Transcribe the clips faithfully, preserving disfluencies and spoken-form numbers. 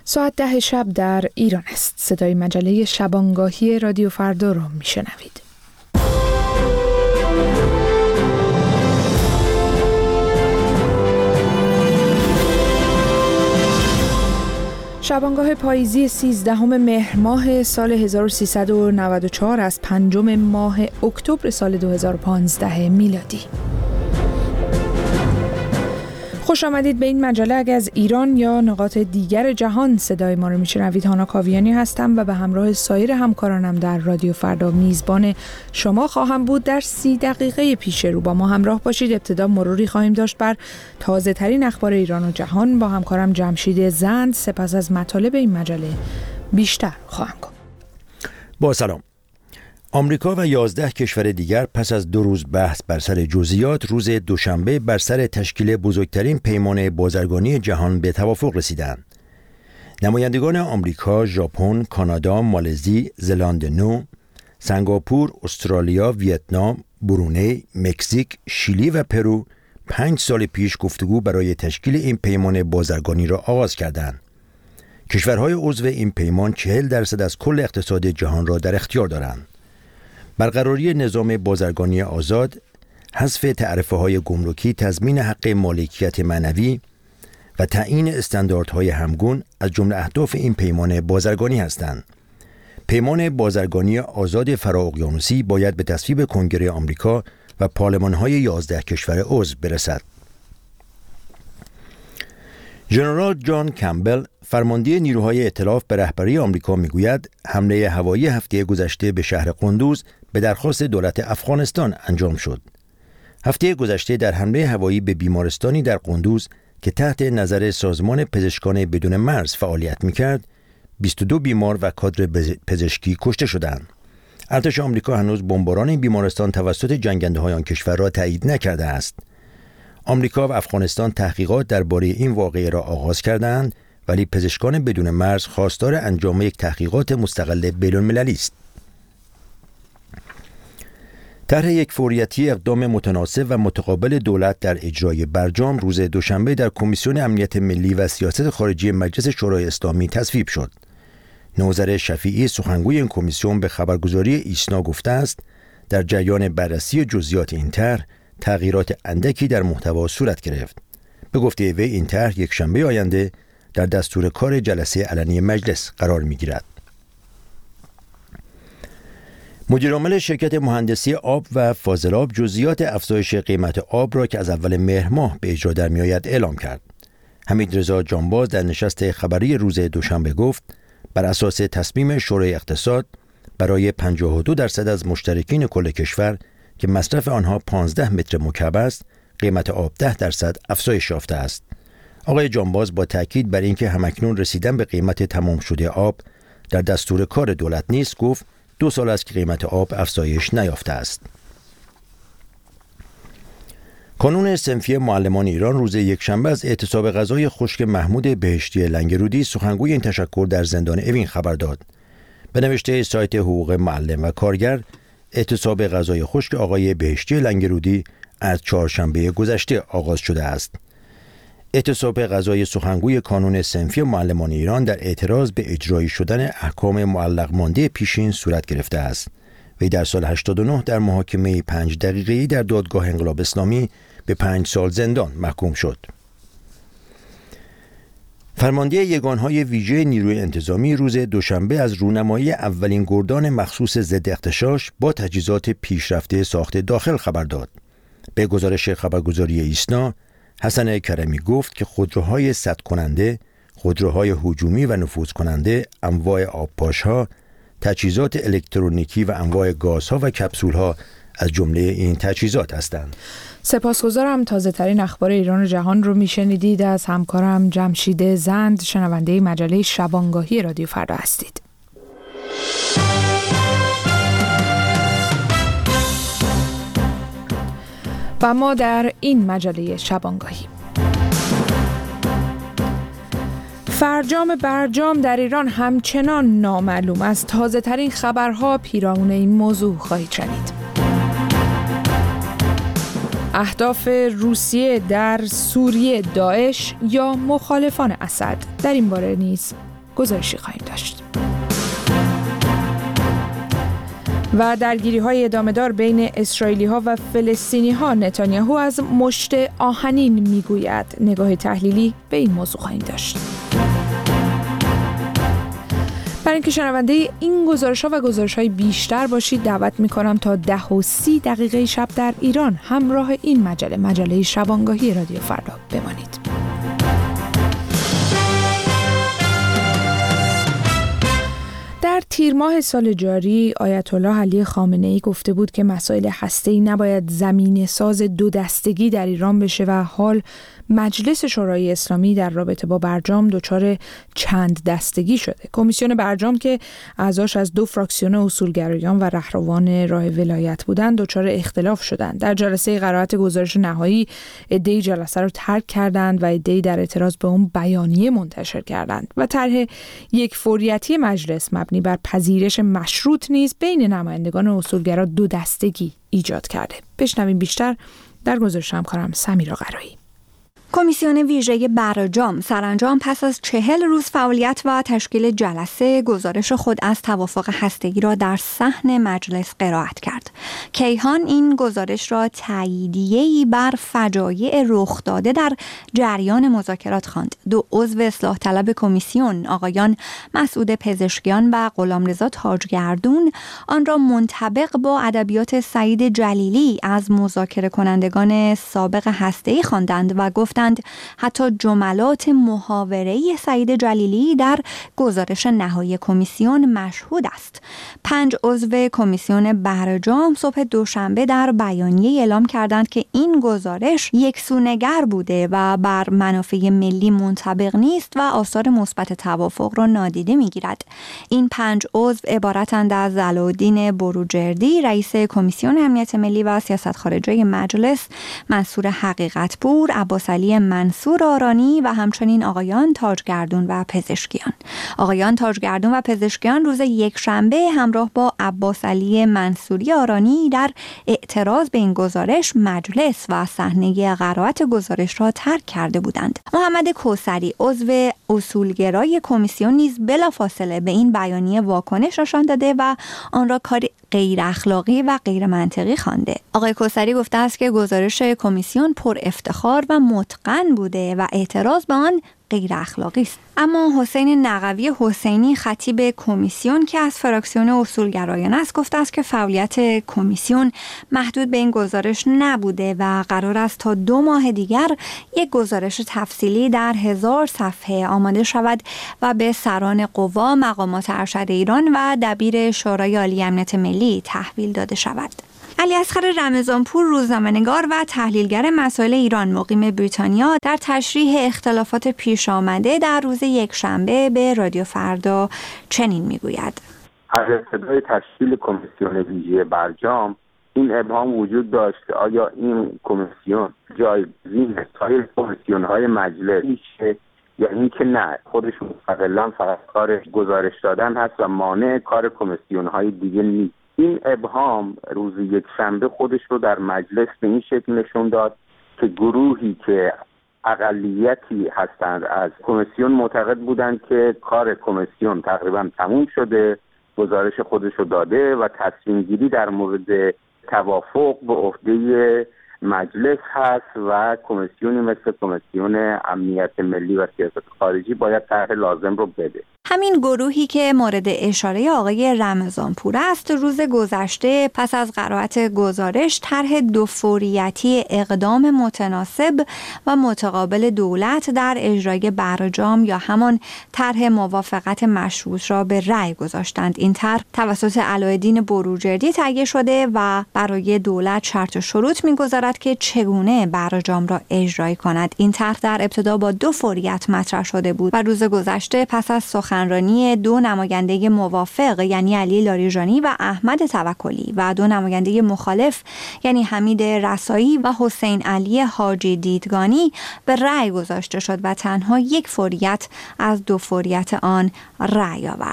ساعت ده شب در ایران است. صدای مجله شبانگاهی رادیو فردا را میشنوید. شبانگاه پاییزی سیزدهم مهر ماه سال هزار و سیصد و نود و چهار از پنجم ماه اکتبر سال دو هزار و پانزده میلادی. خوش آمدید به این مجله. اگر از ایران یا نقاط دیگر جهان صدای ما رو میشنوید، هانا کاویانی هستم و به همراه سایر همکارانم در رادیو فردا میزبان شما خواهم بود. در سی دقیقه پیش رو با ما همراه باشید. ابتدا مروری خواهیم داشت بر تازه ترین اخبار ایران و جهان با همکارم جمشید زند. سپس از مطالب این مجله بیشتر خواهم گفت. با سلام. آمریکا و یازده کشور دیگر پس از دو روز بحث بر سر جزئیات روز دوشنبه بر سر تشکیل بزرگترین پیمان بازرگانی جهان به توافق رسیدند. نمایندگان آمریکا، ژاپن، کانادا، مالزی، زلاند نو، سنگاپور، استرالیا، ویتنام، برونی، مکزیک، شیلی و پرو پنج سال پیش گفتگو برای تشکیل این پیمان بازرگانی را آغاز کردند. کشورهای عضو این پیمان چهل درصد از کل اقتصاد جهان را در اختیار دارند. برقراری نظام بازرگانی آزاد، حذف تعرفه‌های گمرکی، تضمین حق مالکیت معنوی و تعیین استانداردهای همگون از جمله اهداف این پیمان بازرگانی هستند. پیمان بازرگانی آزاد فرااقیانوسی باید به تصویب کنگره آمریکا و پارلمان‌های یازده کشور عضو برسد. ژنرال جان کمبل، فرمانده نیروهای ائتلاف به رهبری آمریکا میگوید حمله هوایی هفته گذشته به شهر قندوز به درخواست دولت افغانستان انجام شد. هفته گذشته در حمله هوایی به بیمارستانی در قندوز که تحت نظر سازمان پزشکان بدون مرز فعالیت میکرد، بیست و دو بیمار و کادر پزشکی کشته شدند. ارتش آمریکا هنوز بمباران این بیمارستان توسط جنگنده‌های آن کشور را تایید نکرده است. آمریکا و افغانستان تحقیقات درباره این واقعه را آغاز کردند، ولی پزشکان بدون مرز خواستار انجام یک تحقیقات مستقل بین‌المللی است. طرح یک فوریتی اقدام متناسب و متقابل دولت در اجرای برجام روز دوشنبه در کمیسیون امنیت ملی و سیاست خارجی مجلس شورای اسلامی تصویب شد. نوذر شفیعی سخنگوی این کمیسیون به خبرگزاری ایسنا گفته است در جریان بررسی جزئیات این طرح تغییرات اندکی در محتوا صورت گرفت. به گفته وی این طرح یک شنبه آینده در دستور کار جلسه علنی مجلس قرار می‌گیرد. مدیرعامل شرکت مهندسی آب و فاضلاب جزئیات افزایش قیمت آب را که از اول مهر ماه به اجرا در میآید اعلام کرد. حمیدرضا جانباز در نشست خبری روز دوشنبه گفت بر اساس تصمیم شورای اقتصاد برای پنجاه و دو درصد از مشترکین کل کشور که مصرف آنها پانزده متر مکعب است، قیمت آب ده درصد افزایش یافته است. آقای جانباز با تاکید بر اینکه همکنون رسیدن به قیمت تمام شده آب در دستور کار دولت نیست، گفت دو سال است که قیمت آب افزایش نیافته است. کانون صنفی معلمان ایران روز یکشنبه از اعتصاب غذای خشک محمود بهشتی لنگرودی سخنگوی این تشکر در زندان اوین خبر داد. به نوشته سایت حقوق معلم و کارگر، اعتصاب غذای خشک آقای بهشتی لنگرودی از چهارشنبه گذشته آغاز شده است. اعتصاب غذای سخنگوی کانون صنفی معلمان ایران در اعتراض به اجرایی شدن احکام معلق مانده پیشین صورت گرفته است. وی در سال هشتاد و نه در محاکمه پنج دقیقه‌ای در دادگاه انقلاب اسلامی به پنج سال زندان محکوم شد. فرمانده یگانهای ویژه نیروی انتظامی روز دوشنبه از رونمایی اولین گردان مخصوص ضد اغتشاش با تجهیزات پیشرفته ساخت داخل خبر داد. به گزارش خبرگزاری ایسنا، حسن کرمی گفت که خودروهای سد کننده، خودروهای هجومی و نفوذ کننده، انواع آبپاش‌ها، تجهیزات الکترونیکی و انواع گازها و کپسول‌ها از جمله این تجهیزات هستند. سپاسگزارم. تازه ترین اخبار ایران و جهان رو میشنیدید از همکارم جمشید زند. شنونده مجله شبانگاهی رادیو فردا هستید. و ما در این مجله شبانگاهی فرجام برجام در ایران همچنان نامعلوم است. تازه ترین خبرها پیرامون این موضوع خواهید شنید. اهداف روسیه در سوریه داعش یا مخالفان اسد، در این باره نیز گزارشی خواهیم داشت. و درگیری‌های ادامه‌دار بین اسرائیلی‌ها و فلسطینی‌ها، نتانیاهو از مشت آهنین میگوید. نگاه تحلیلی به این موضوع خواهیم داشت. برای اینکه شنونده این گزارش‌ها و گزارش‌های بیشتر باشید دعوت می‌کنم تا ده و سی دقیقه شب در ایران همراه این مجله مجله شبانگاهی رادیو فردا بمانید. در تیر ماه سال جاری آیت الله علی خامنه‌ای گفته بود که مسائل هسته‌ای نباید زمینه ساز دو دستگی در ایران بشه و حال مجلس شورای اسلامی در رابطه با برجام دچار چند دستگی شده. کمیسیون برجام که اعضاش از دو فراکسیون اصولگرایان و رهروان راه ولایت بودند دچار اختلاف شدند. در جلسه قرائت گزارش نهایی عده‌ای جلسه رو ترک کردند و عده‌ای در اعتراض به اون بیانیه منتشر کردند و طرح یک فوریتی مجلس مبنی بر پذیرش مشروط نیز بین نمایندگان اصولگرا دو دستگی ایجاد کرده. بشنویم بیشتر در گزارش همکارم سمیرا قرایی. کمیسیون ویژه برجام سرانجام پس از چهل روز فعالیت و تشکیل جلسه گزارش خود از توافق هسته‌ای را در صحن مجلس قرائت کرد. کیهان این گزارش را تاییدیه‌ای بر فجایع رخ داده در جریان مذاکرات خواند. دو عضو اصلاح طلب کمیسیون آقایان مسعود پزشکیان و غلامرضا تاجگردون آن را منطبق با ادبیات سعید جلیلی از مذاکره کنندگان سابق هسته‌ای خواندند و گفت حتی جملات محاوره سعید جلیلی در گزارش نهایی کمیسیون مشهود است. پنج عضو کمیسیون برجام صبح دوشنبه در بیانیه اعلام کردند که این گزارش یکسونگر بوده و بر منافع ملی منطبق نیست و آثار مثبت توافق را نادیده می‌گیرد. این پنج عضو عبارتند از علاءالدین بروجردی رئیس کمیسیون امنیت ملی و سیاست خارجی مجلس، منصور حقیقتپور، عباس علی منصور آرانی و همچنین آقایان تاجگردون و پزشکیان. آقایان تاجگردون و پزشکیان روز یکشنبه همراه با عباس علی منصوری آرانی در اعتراض به این گزارش مجلس و صحنه قرائت گزارش را ترک کرده بودند. محمد کوثری عضو اصولگرای کمیسیون نیز بلافاصله به این بیانیه واکنش نشان داده و آن را کاری غیر اخلاقی و غیر منطقی خوانده. آقای کوثری گفته است که گزارش کمیسیون پر افتخار و متقن بوده و اعتراض به آن غیر اخلاقی است. اما حسین نقوی حسینی خطیب کمیسیون که از فراکسیون اصولگرایان است گفته است که فعالیت کمیسیون محدود به این گزارش نبوده و قرار است تا دو ماه دیگر یک گزارش تفصیلی در هزار صفحه آماده شود و به سران قوا، مقامات ارشد ایران و دبیر شورای عالی امنیت ملی تحویل داده شود. علیاصغر رمضانپور روزنامه‌نگار و تحلیلگر مسائل ایران مقیم بریتانیا در تشریح اختلافات پیش آمده در روز یکشنبه به رادیو فردا چنین میگوید: از ابتدای تشکیل کمیسیون ویژه برجام این ابهام وجود داشت که آیا این کمیسیون جایگزین سایر کمیسیون‌های مجلس میشه یا اینکه نه خودش مستقلاً فقط کار گزارش دادن هست و مانع کار کمیسیون‌های دیگه نیست. این ابهام روز یکشنبه خودش رو در مجلس به این شکل نشون داد که گروهی که اقلیتی هستند از کمیسیون معتقد بودند که کار کمیسیون تقریبا تموم شده، گزارش خودش رو داده و تصمیم گیری در مورد توافق به عهده مجلس هست و کمیسیونی مثل کمیسیون امنیت ملی و سیاست خارجی باید طرح لازم رو بده. همین گروهی که مورد اشاره آقای رمضانپور است روز گذشته پس از قرائت گزارش طرح دو فوریتی اقدام متناسب و متقابل دولت در اجرای برجام یا همان طرح موافقت مشروط را به رأی گذاشتند. این طرح توسط علاءالدین بروجردی تهیه شده و برای دولت شرط و شروط می‌گذارد که چگونه برجام را اجرایی کند. این طرح در ابتدا با دو فوریت مطرح شده بود و روز گذشته پس از سخنرانی دو نماینده موافق یعنی علی لاریجانی و احمد توکلی و دو نماینده مخالف یعنی حمید رسایی و حسین علی حاجی دیدگانی به رأی گذاشته شد و تنها یک فوریت از دو فوریت آن رأی آورد.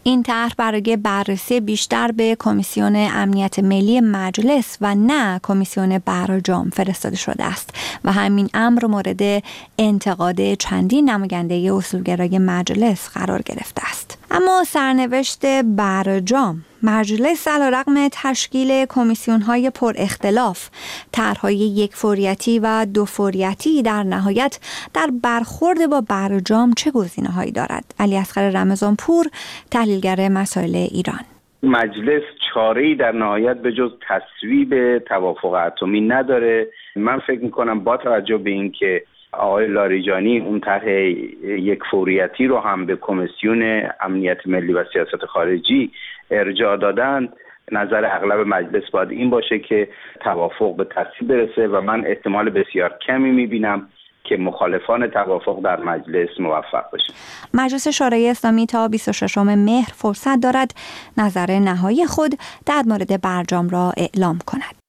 این طرح برای بررسی بیشتر به کمیسیون امنیت ملی مجلس و نه کمیسیون برجام فرستاده شده است و همین امر مورد انتقاد چندین نماینده اصولگرای مجلس قرار گرفته است. اما سرنوشت برجام، مجلس علیرغم تشکیل کمیسیون‌های پر اختلاف، طرح‌های یک فوریتی و دو فوریتی، در نهایت در برخورد با برجام چه گزینه‌هایی دارد؟ علی اصغر رمضانپور، تحلیلگر مسائل ایران. مجلس چاره‌ای در نهایت به جز تصویب توافق اتمی نداره. من فکر می‌کنم با توجه به اینکه آقای لاریجانی اون طرح یک فوریتی رو هم به کمیسیون امنیت ملی و سیاست خارجی ارجاع دادن، نظر اغلب مجلس باید این باشه که توافق به تصویب برسه و من احتمال بسیار کمی میبینم که مخالفان توافق در مجلس موفق بشه. مجلس شورای اسلامی تا بیست و ششم مهر فرصت دارد نظر نهایی خود در مورد برجام را اعلام کند.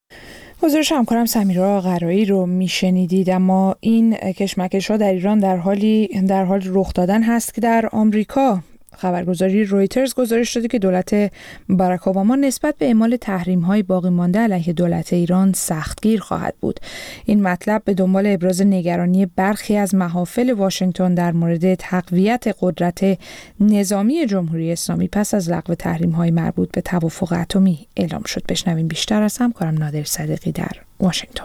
گزارش همکارم سمیرا قرایی رو میشنیدید. اما این کشمکش ها در ایران در حالی در حال رخ دادن هست که در آمریکا خبرگزاری رویترز گزارش داده که دولت باراک اوباما نسبت به اعمال تحریم‌های باقی مانده علیه دولت ایران سختگیر خواهد بود. این مطلب به دنبال ابراز نگرانی برخی از محافل واشنگتن در مورد تقویت قدرت نظامی جمهوری اسلامی پس از لغو تحریم‌های مربوط به توافق اتمی اعلام شد. بشنویم بیشتر از همکارم نادر صدیقی در واشنگتن.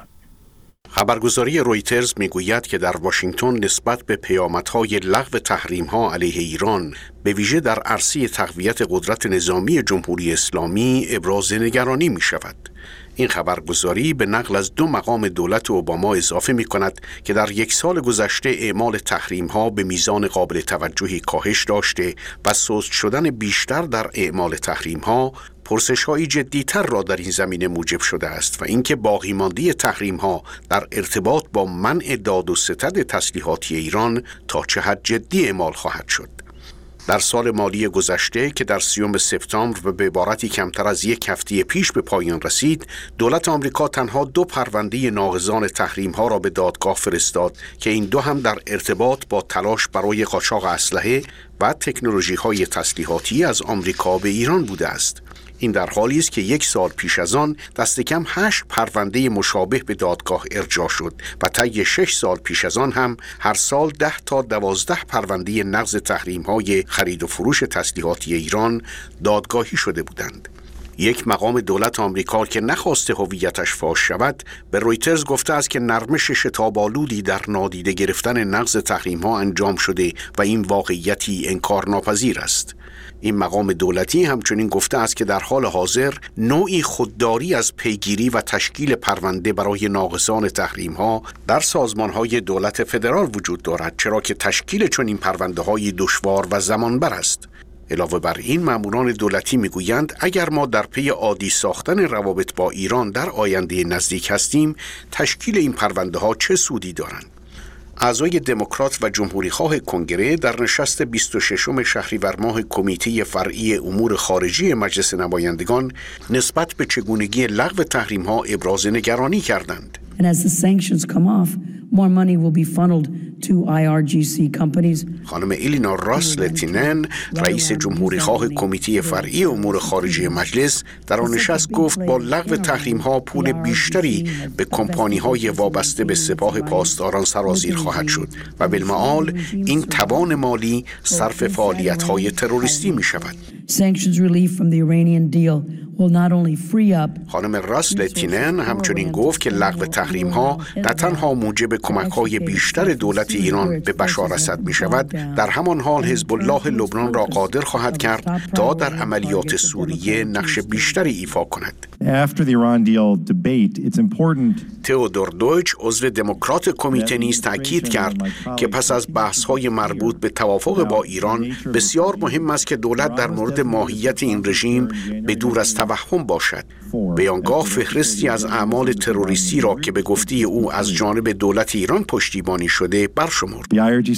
خبرگزاری رویترز میگوید که در واشنگتن نسبت به پیامدهای لغو تحریم‌ها علیه ایران به ویژه در عرصه تقویت قدرت نظامی جمهوری اسلامی ابراز نگرانی می شود. این خبرگزاری به نقل از دو مقام دولت اوباما اضافه می کند که در یک سال گذشته اعمال تحریم‌ها به میزان قابل توجهی کاهش داشته و سست شدن بیشتر در اعمال تحریم‌ها پرسش‌های جدی‌تر را در این زمینه موجب شده است و اینکه باقی مانده تحریم‌ها در ارتباط با منع داد و ستد تسلیحاتی ایران تا چه حد جدی اعمال خواهد شد. در سال مالی گذشته که در سیوم سپتامبر و به عبارتی کمتر از یک هفته پیش به پایان رسید، دولت آمریکا تنها دو پرونده ناقضان تحریم‌ها را به دادگاه فرستاد که این دو هم در ارتباط با تلاش برای قاچاق اسلحه و تکنولوژی‌های تسلیحاتی از آمریکا به ایران بوده است. این در حالی است که یک سال پیش از آن دست کم هشت پرونده مشابه به دادگاه ارجاع شد و طی شش سال پیش از آن هم هر سال ده تا دوازده پرونده نقض تحریم‌های خرید و فروش تسلیحاتی ایران دادگاهی شده بودند. یک مقام دولت آمریکا که نخواسته هویتش فاش شود به رویترز گفته است که نرمش شتاب‌آلودی در نادیده گرفتن نقض تحریم‌ها انجام شده و این واقعیتی انکارناپذیر است. این مقام دولتی همچنین گفته است که در حال حاضر نوعی خودداری از پیگیری و تشکیل پرونده برای ناقضان تحریم‌ها در سازمان‌های دولت فدرال وجود دارد، چرا که تشکیل چنین پرونده‌های دشوار و زمانبر است. علاوه بر این ماموران دولتی میگویند اگر ما در پی عادی ساختن روابط با ایران در آینده نزدیک هستیم، تشکیل این پرونده‌ها چه سودی دارند؟ اعضای دموکرات و جمهوریخواه کنگره در نشست بیست و ششم شهریور ماه کمیته فرعی امور خارجی مجلس نمایندگان نسبت به چگونگی لغو تحریم‌ها ابراز نگرانی کردند. And as the sanctions come off, more money will be funneled to آی آر جی سی companies. خانم ایلینا راسلتینن، رئیس جمهوریخواه کمیته فرعی امور خارجی مجلس، در آن نشست گفت با لغو تحریم‌ها پول بیشتری به کمپانی‌های وابسته به سپاه پاسداران سرازیر خواهد شد و بالمعال این توان مالی صرف فعالیت‌های تروریستی می‌شود. Sanctions relief from the Iranian deal will not only free up. خانم راسلتینن همچنین گفت که لغو تحریم‌ها نه تنها موجب کمک‌های بیشتر دولت ایران به بشار اسد می‌شود، در همان حال حزب الله لبنان را قادر خواهد کرد تا در عملیات سوریه نقش بیشتری ایفا کند. After the Iran deal debate, it's important. تئودور دویچ عضو دموکرات کمیته نیز تاکید کرد که پس از بحث‌های مربوط به توافق با ایران بسیار مهم است که دولت در مورد ماهیت این رژیم به دور از توهم باشد. بیانگاه فهرستی از اعمال تروریستی را که به گفته او از جانب دولت ایران پشتیبانی شده برشمرد.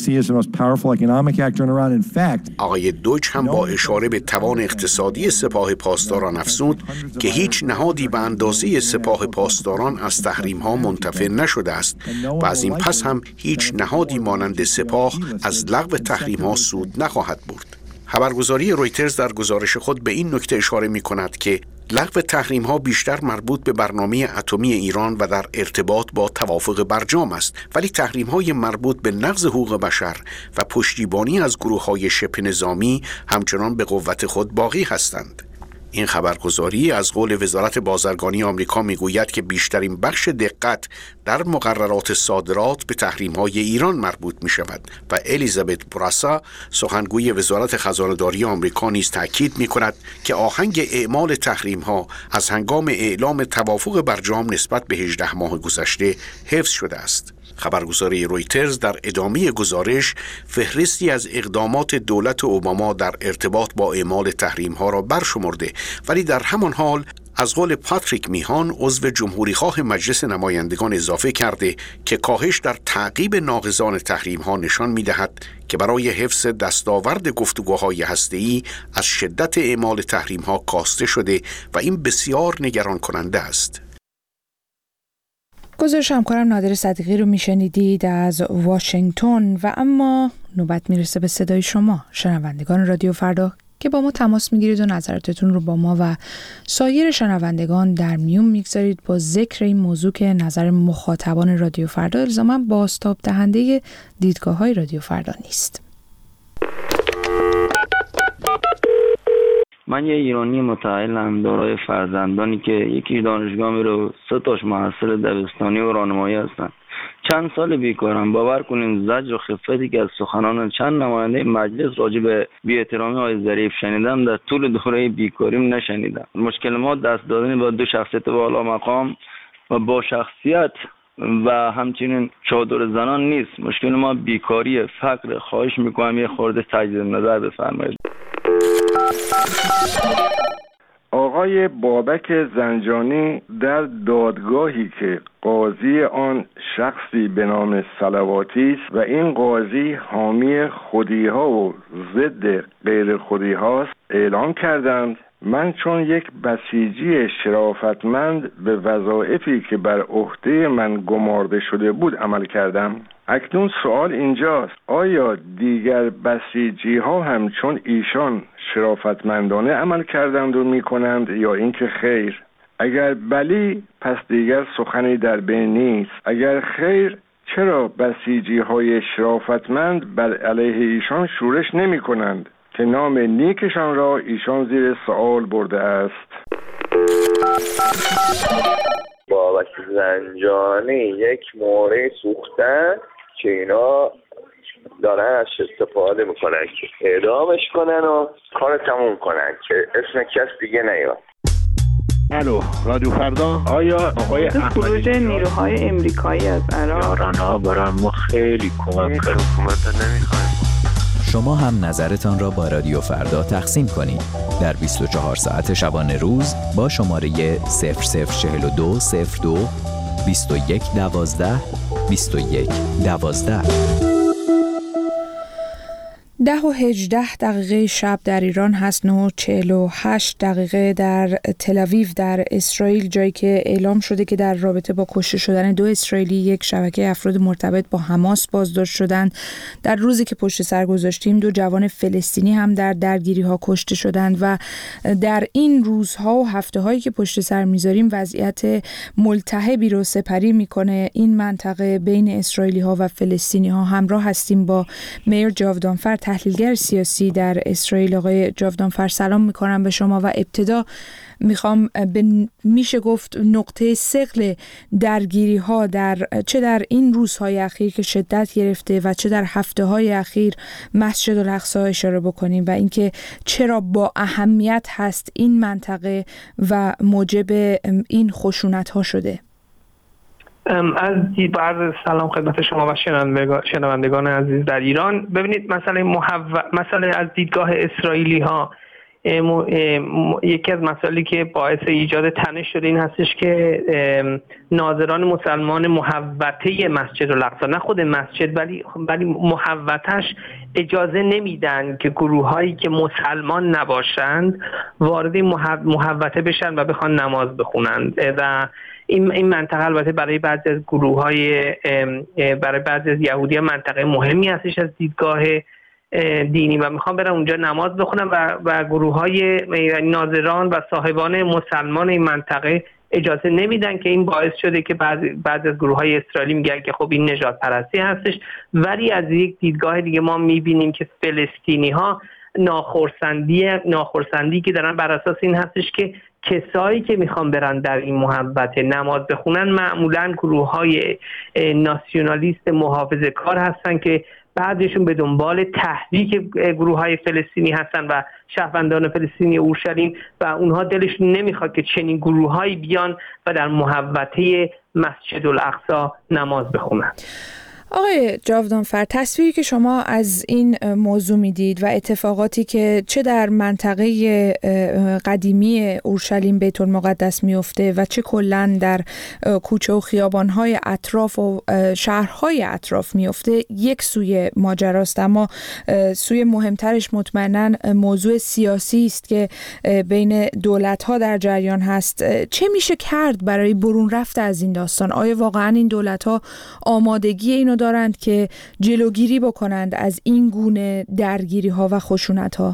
آقای دویچ هم با اشاره به توان اقتصادی سپاه پاسداران افزود که هیچ نهادی به اندازه سپاه پاسداران از تحریم‌ها منتفع نشده است و از این پس هم هیچ نهادی مانند سپاه از لغو تحریم‌ها سود نخواهد برد. خبرگزاری رویترز در گزارش خود به این نکته اشاره می کند که لغو تحریم ها بیشتر مربوط به برنامه اتمی ایران و در ارتباط با توافق برجام است، ولی تحریم های مربوط به نقض حقوق بشر و پشتیبانی از گروه های شبه نظامی همچنان به قوت خود باقی هستند. این خبرگزاری از قول وزارت بازرگانی آمریکا میگوید که بیشترین بخش دقت در مقررات صادرات به تحریم‌های ایران مربوط می‌شود و الیزابت براسا سخنگوی وزارت خزانه‌داری آمریکا نیز تاکید می‌کند که آهنگ اعمال تحریم‌ها از هنگام اعلام توافق برجام نسبت به هجده ماه گذشته حفظ شده است. خبرگزاری رویترز در ادامه گزارش فهرستی از اقدامات دولت اوباما در ارتباط با اعمال تحریم‌ها را برشمرده، ولی در همان حال از قول پاتریک میهان عضو جمهوریخواه مجلس نمایندگان اضافه کرده که کاهش در تعقیب ناقضان تحریم‌ها نشان می‌دهد که برای حفظ دستاورد گفتگوهای هسته‌ای از شدت اعمال تحریم‌ها کاسته شده و این بسیار نگران کننده است. گزارش همکارم نادر صدیقی رو میشنیدید از واشنگتن. و اما نوبت میرسه به صدای شما شنوندگان رادیو فردا که با ما تماس میگیرید و نظراتتون رو با ما و سایر شنوندگان در میون میگذارید با ذکر این موضوع که نظر مخاطبان رادیو فردا الزاما بازتاب دهنده دیدگاه‌های رادیو فردا نیست. من یه ایرانی متعلم دارای فرزندانی که یکی دانشگاه میره، سه تاش محصل دبستانی و راهنمایی هستن. چند سال بیکارم. باور کنین زجر و خفتی که از سخنان چند نماینده مجلس راجع به بی‌احترامی آقای ظریف شنیدم در طول دوره بیکاریم نشنیدم. مشکل ما دست دادن با دو شخصیت بالا مقام و با شخصیت و همچنین چادر زنان نیست. مشکل ما بیکاری، فقر. خواهش میکنم یه خورده تجدید نظر بفرمایید. آقای بابک زنجانی در دادگاهی که قاضی آن شخصی به نام صلواتی است و این قاضی حامی خودی‌ها و ضد غیر خودی‌هاست اعلام کردند من چون یک بسیجی شرافتمند به وظایفی که بر عهده من گمارده شده بود عمل کردم. اکنون سوال اینجاست، آیا دیگر بسیجی ها هم چون ایشان شرافتمندانه عمل کردند و می کنند یا اینکه خیر؟ اگر بلی پس دیگر سخنی در بین نیست، اگر خیر چرا بسیجی های شرافتمند بر علیه ایشان شورش نمی کنند که نام نیکشان را ایشان زیر سوال برده است؟ بابک زنجانی یک موره سوختن که اینا دارن از استفاده میکنن که اعدامش کنن و کار تموم کنن که اسم کس دیگه نیاد. الو رادیو فردا. آیا آقای خروج نیروهای امریکایی از عراق ایران‌ها برای ما خیلی کمک کرد. حکومت نمیخوایم. شما هم نظرتان را با رادیو فردا تقسیم کنید در بیست و چهار ساعت شبانه روز با شماره صفر صفر چهل و دو صفر دو بیست و یک دوازده بیست و یک دوازده. ده و هجده دقیقه شب در ایران هست، نه و چهل و هشت دقیقه در تل‌آویو در اسرائیل، جایی که اعلام شده که در رابطه با کشته شدن دو اسرائیلی یک شبکه افراد مرتبط با حماس بازداشت شدند. در روزی که پشت سر گذاشتیم دو جوان فلسطینی هم در درگیری ها کشته شدند و در این روزها و هفته هایی که پشت سر میذاریم وضعیت ملتهبی رو سپری میکنه این منطقه بین اسرائیلی ها و فلسطینی ها. همراه هستیم با میر جاودانفر، تحلیلگر سیاسی در اسرائیل. آقای جاودانفر سلام میکنم به شما و ابتدا میخوام به میشه گفت نقطه ثقل درگیری ها در چه در این روزهای اخیر که شدت گرفته و چه در هفته های اخیر مسجد الاقصی اشاره بکنیم و اینکه چرا با اهمیت هست این منطقه و موجب این خشونت ها شده. از عرض سلام خدمت شما و شنوندگان عزیز در ایران. ببینید مسئله محو... مسئله از دیدگاه اسرائیلی ها م... م... یکی از مسائلی که باعث ایجاد تنش شده این هستش که ناظران مسلمان محوطه مسجد الاقصی، نه خود مسجد ولی ولی محوطه‌اش، اجازه نمیدن که گروه‌هایی که مسلمان نباشند وارد محوطه بشن و بخوان نماز بخونند و این این منطقه البته برای بعضی از گروه‌های برای بعضی از یهودیان منطقه مهمی هستش از دیدگاه دینی و میخوان برن اونجا نماز بخونن و و گروه‌های ناظران و صاحبان مسلمان این منطقه اجازه نمیدن که این باعث شده که بعضی بعضی از گروه‌های اسرائیلی میگن که خب این نژاد پرستی هستش. ولی از یک دیدگاه دیگه ما میبینیم که فلسطینی‌ها ناخرسندی ناخرسندی که دارن بر اساس این هستش که کسایی که میخوان برن در این محوطه نماز بخونن معمولاً گروه‌های ناسیونالیست محافظه‌کار هستن که بعضیشون به دنبال تحریک گروه‌های فلسطینی هستن و شهروندان فلسطینی اورشلیم و اونها دلشون نمیخواد که چنین گروه‌هایی بیان و در محوطه مسجد الاقصی نماز بخونن. آقای جاودانفر، تصویری که شما از این موضوع میدید و اتفاقاتی که چه در منطقه قدیمی اورشلیم بیت المقدس میفته و چه کلاً در کوچه و خیابان‌های اطراف و شهرهای اطراف میفته یک سوی ماجراست، اما سوی مهمترش مطمئناً موضوع سیاسی است که بین دولت‌ها در جریان هست. چه میشه کرد برای برون رفت از این داستان؟ آیا واقعاً این دولت‌ها آمادگی اینو دارند که جلوگیری بکنند از این گونه درگیری ها و خشونت ها؟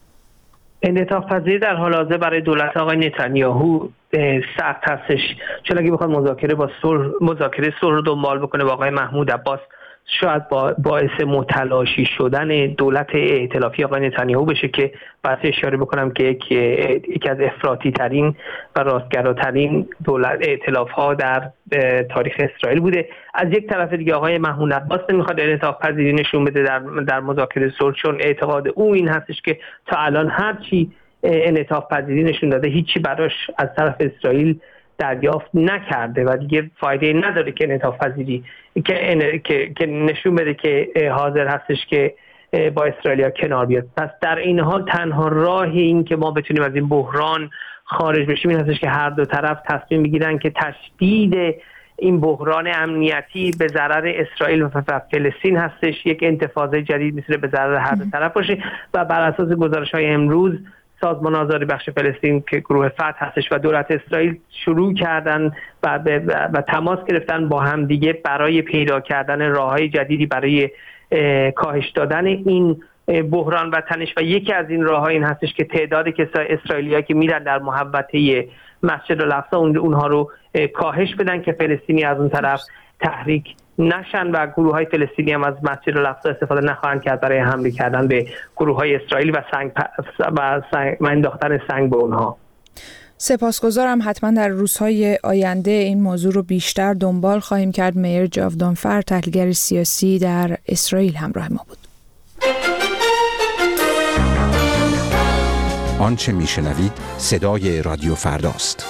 انعطاف پذیری در حال حاضر برای دولت آقای نتانیاهو سخت هستش، چون اگه بخواد مذاکره با صلح مذاکره صلح رو دنبال بکنه با آقای محمود عباس شاید با باعث متلاشی شدن دولت ائتلافی آقای نتانیاهو بشه که باید اشاره بکنم که یک یکی از افراطی ترین و راستگراترین دولت ائتلاف ها در تاریخ اسرائیل بوده. از یک طرف دیگه آقای محمود عباس نمیخواد انعطاف پذیری نشون بده در در مذاکره صلح، چون اعتقاد او این هستش که تا الان هر چی انعطاف پذیری نشون داده هیچی براش از طرف اسرائیل دریافت نکرده و دیگه فایده نداره که انعطاف پذیری که, که که نشون بده که حاضر هستش که با اسرائیلیا کنار بیاد. پس در این حال تنها راه این که ما بتونیم از این بحران خارج بشیم این هستش که هر دو طرف تصمیم بگیرن که تشدید این بحران امنیتی به ضرر اسرائیل و فلسطین هستش، یک انتفاضه جدید میتونه به ضرر هر دو طرف باشه و بر اساس گزارش‌های امروز سازمان آزادی بخش فلسطین که گروه فتح هستش و دولت اسرائیل شروع کردن و, و تماس گرفتن با هم دیگه برای پیدا کردن راه‌های جدیدی برای کاهش دادن این بحران و تنش و یکی از این راه‌ها این هستش که تعداد کسای اسرائیلی‌ها که میرن در محوطه مسجد الاقصی اونها رو کاهش بدن که فلسطینی از اون طرف تحریک نشن و گروه های فلسطینی هم از مسجد الاقصی استفاده نخواهند کرد برای حمله کردن به گروه های اسرائیلی و سنگ و, سنگ و انداختن سنگ به اونها. سپاسگزارم. حتما در روزهای آینده این موضوع رو بیشتر دنبال خواهیم کرد. میر جاودانفر، تحلیلگر سیاسی در اسرائیل، همراه ما بود. آنچه میشنوید صدای رادیو فرداست.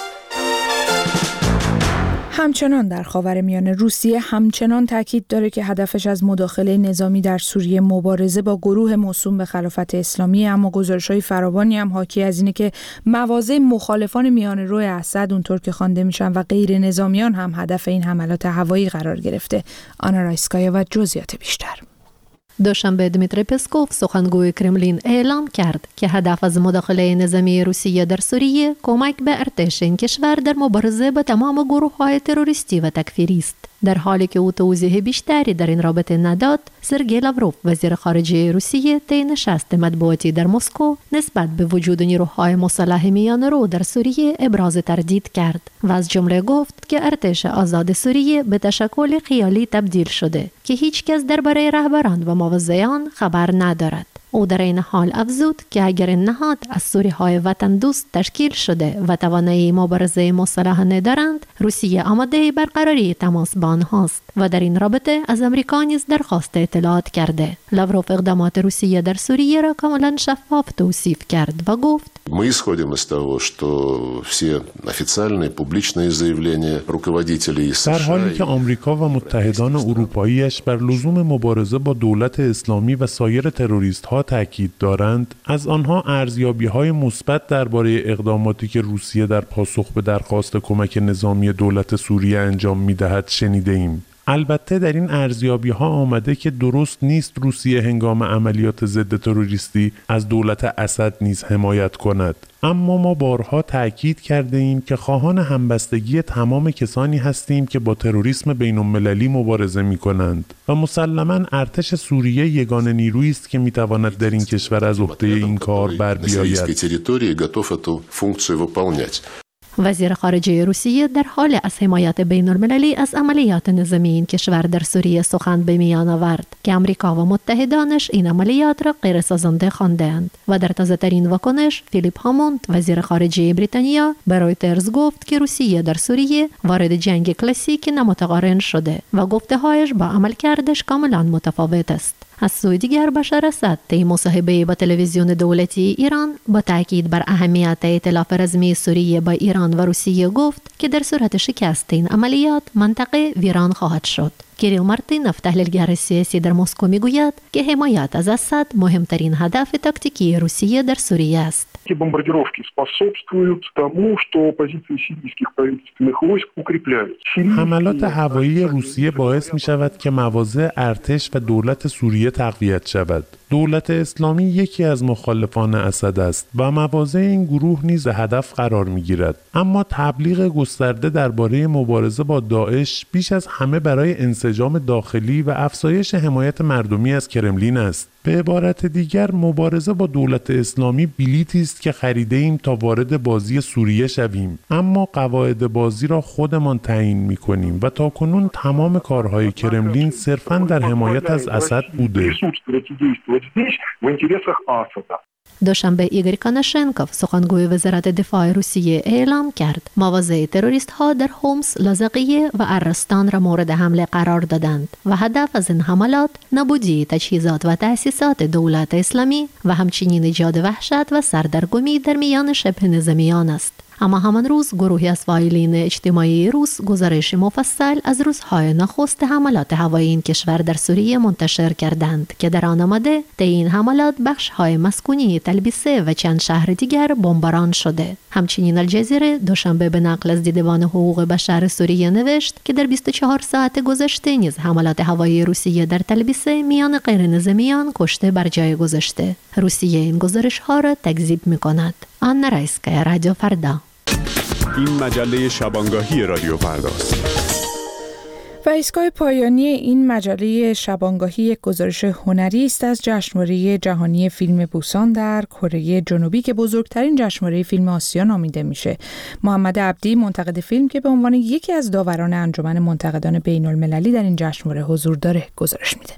همچنان در خاورمیانه روسیه همچنان تاکید داره که هدفش از مداخله نظامی در سوریه مبارزه با گروه موسوم به خلافت اسلامی، اما گزارش‌های فراوانی هم حاکی از اینه که مواضع مخالفان میانه‌رو اسد اونطور که خوانده میشن و غیر نظامیان هم هدف این حملات هوایی قرار گرفته. آنا رایسکایا و جزئیات بیشتر. دوشنبه دمیتری پسکوف سخنگوی کرملین اعلام کرد که هدف از مداخله نظامی روسیه در سوریه کمک به ارتش این کشور در مبارزه با تمام گروه‌های تروریستی و تکفیری است. در حالی که او توضیح بیشتری در این رابطه نداد، سرگئی لاوروف وزیر خارجه روسیه طی نشست مطبوعاتی در مسکو نسبت به وجود نیروهای مسلح میانه‌رو در سوریه ابراز تردید کرد و از جمله گفت که ارتش آزاد سوریه به تشکل خیالی تبدیل شده که هیچ کس درباره رهبران و موضعان خبر ندارد. او در این حال افزود که اگر این نهاد از سوریهای وطن دوست تشکیل شده و توانایی مبارزه مسلح ندارند، روسیه آماده برقراری تماس با آنهاست و در این رابطه از امریکا نیز درخواست اطلاعات کرده. لاوروف اقدامات روسیه در سوریه را کاملا شفاف توصیف کرد و گفت: Мы исходим из того, что все официальные публичные заявления руководителей США در حالی که آمریکا و متحدان اروپایی‌اش بر لزوم مبارزه با دولت اسلامی و سایر تروریست‌ها تاکید دارند، از آنها ارزیابی‌های مثبت درباره اقداماتی که روسیه در پاسخ به درخواست کمک نظامی دولت سوریه انجام می‌دهد شنیده‌ایم. البته در این ارزیابی ها آمده که درست نیست روسیه هنگام عملیات ضد تروریستی از دولت اسد نیز حمایت کند. اما ما بارها تأکید کرده ایم که خواهان همبستگی تمام کسانی هستیم که با تروریسم بین المللی مبارزه می کنند و مسلماً ارتش سوریه یگانه نیرویی است که می تواند در این کشور از عهده این کار بر بیاید. وزیر خارجه روسیه در حال از حمایت بین المللی از عملیات نظامی این کشور در سوریه سخن به میان آورد که امریکا و متحدانش این عملیات را غیر سازنده خواندند و در تازه ترین واکنش فیلیپ هاموند وزیر خارجه بریتانیا به رویترز گفت که روسیه در سوریه وارد جنگ کلاسیک نامتقارن شده و گفته‌هایش با عملکردش کاملا متفاوت است. از سوی دیگر بشار اسد طی مصاحبه با تلویزیون دولتی ایران با تاکید بر اهمیت ائتلاف رزمی سوریه با ایران و روسیه گفت که در صورت شکست این عملیات منطقه ویران خواهد شد. کیریل مارتینوف تحلیلگر سیاسی در مسکو میگوید که حمایت از اسد مهمترین هدف تاکتیکی روسیه در سوریه است. Эти бомбардировки способствуют тому, что позиции сирийских правительственных войск укрепляются. حملات هوایی روسیه باعث می شود که مواضع ارتش و دولت سوریه تقویت شود. دولت اسلامی یکی از مخالفان اسد است و مواضع این گروه نیز هدف قرار می گیرد. اما تبلیغ گسترده درباره مبارزه با داعش بیش از همه برای انسجام داخلی و افزایش حمایت مردمی از کرملین است. به عبارت دیگر مبارزه با دولت اسلامی بلیطی است که خریده ایم تا وارد بازی سوریه شویم، اما قواعد بازی را خودمان تعیین می‌کنیم و تاکنون تمام کارهای کرملین صرفاً در حمایت از اسد بوده. دوشنبه ایگور کاناشنکوف سخنگوی وزارت دفاع روسیه اعلام کرد مواضع تروریست ها در هومس، لاذقیه و ارستان را مورد حمله قرار دادند و هدف از این حملات نابودی تجهیزات و تأسیسات دولت اسلامی و همچنین ایجاد وحشت و سردرگمی در میان شبه نظامیان است. اما همان روز گروهی از فاعلین اجتماعی روس گزارش مفصل از روزهای نخست حملات هوایی این کشور در سوریه منتشر کردند که در آن آمده طی این حملات بخش‌های مسکونی تلبیسه و چند شهر دیگر بمباران شده. همچنین الجزیره دوشنبه به نقل از دیدبان حقوق بشر سوریه نوشت که در بیست و چهار ساعت گذشته نیز حملات هوایی روسیه در تلبیسه میان غیر نظامیان کشته بر جای گذاشته. روسیه این گزارش‌ها را تکذیب می‌کند. آنا رایسکایا، رادیو فردا. این مجله شبانگاهی رادیو فرداست. و ایستگاه پایانی این مجله شبانگاهی یک گزارش هنری است از جشنواره جهانی فیلم بوسان در کره جنوبی که بزرگترین جشنواره فیلم آسیا نامیده میشه. محمد عبدی منتقد فیلم که به عنوان یکی از داوران انجمن منتقدان بین المللی در این جشنواره حضور داره گزارش میده.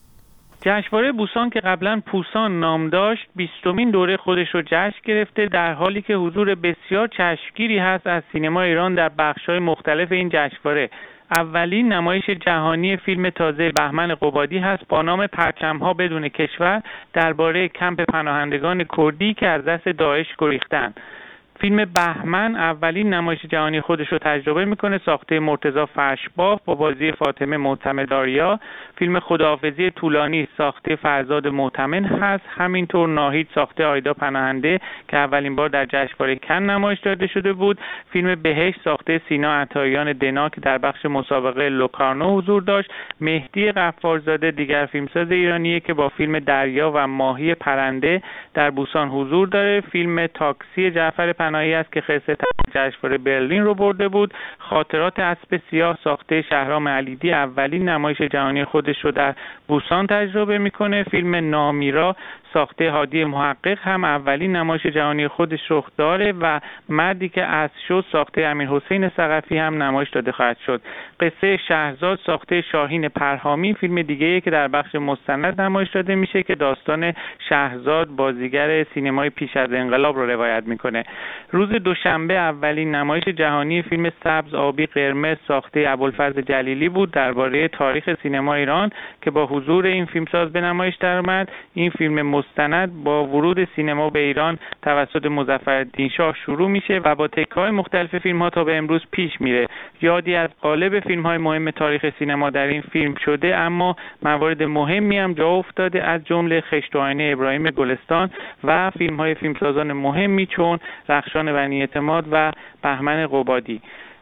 جشنواره بوسان که قبلا پوسان نام داشت بیستمین دوره خودش رو جشن گرفته، در حالی که حضور بسیار چشمگیری هست از سینما ایران در بخش‌های مختلف این جشنواره. اولین نمایش جهانی فیلم تازه بهمن قبادی هست با نام پرچم‌ها بدون کشور درباره کمپ پناهندگان کردی که از دست داعش گریختند. فیلم بهمن اولین نمایش جهانی خودش رو تجربه میکنه، ساخته مرتضی فرشباف با بازی فاطمه معتمدآریا. فیلم خداحافظی طولانی ساخته فرزاد معتمد هست، همینطور ناهید ساخته آیدا پناهنده که اولین بار در جشنواره کن نمایش داده شده بود. فیلم بهشت ساخته سینا عطاییان دنا که در بخش مسابقه لوکارنو حضور داشت. مهدی غفارزاده دیگر فیلمساز ایرانیه که با فیلم دریا و ماهی پرنده در بوسان حضور داره. فیلم تاکسی جعفر پناهی است که خرس جشنواره برلین رو برده بود. خاطرات اسب سیاه ساخته شهرام علیدی اولین نمایش جهانی خودش رو در بوسان تجربه میکنه. فیلم نامیرا ساخته هادی محقق هم اولین نمایش جهانی خودش رخ داره و مردی که اسب شد ساخته امیرحسین ثقفی هم نمایش داده خواهد شد. قصه شهرزاد ساخته شاهین پرهامی فیلم دیگه‌ای که در بخش مستند نمایش داده میشه که داستان شهرزاد بازیگر سینمای پیش از انقلاب رو روایت میکنه. روز دوشنبه اولین نمایش جهانی فیلم سبز آبی قرمز ساخته ابوالفضل جلیلی بود درباره تاریخ سینما ایران که با حضور این فیلمساز به نمایش درآمد. این فیلم مستند با ورود سینما به ایران توسط مظفرالدین شاه شروع میشه و با تکه‌های مختلف فیلم‌ها تا به امروز پیش میره. یادی از قالب فیلم‌های مهم تاریخ سینما در این فیلم شده، اما موارد مهمی هم جا افتاده از جمله خشت و آینه ابراهیم گلستان و فیلم‌های فیلمسازان مهمی چون رخشان بنی اعتماد و بهمن قبادی.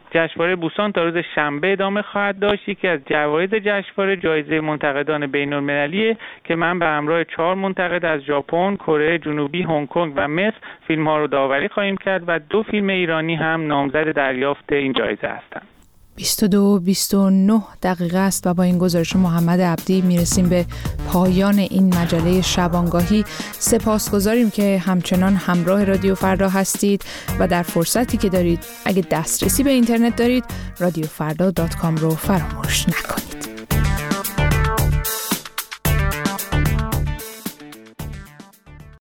جشنواره بوسان تا روز شنبه ادامه خواهد داشت. یکی از جوایز جشنواره جایزه منتقدان بین‌المللیه که من به همراه چهار منتقد از ژاپن، کره جنوبی، هنگ کنگ و مصر فیلم‌ها رو داوری خواهیم کرد و دو فیلم ایرانی هم نامزد دریافت این جایزه هستند. بیست و دو و بیست و نه دقیقه است و با این گزارش محمد عبدی میرسیم به پایان این مجله شبانگاهی. سپاسگزاریم که همچنان همراه رادیو فردا هستید و در فرصتی که دارید اگه دسترسی به اینترنت دارید رادیو فردا دات کام رو فراموش نکنید.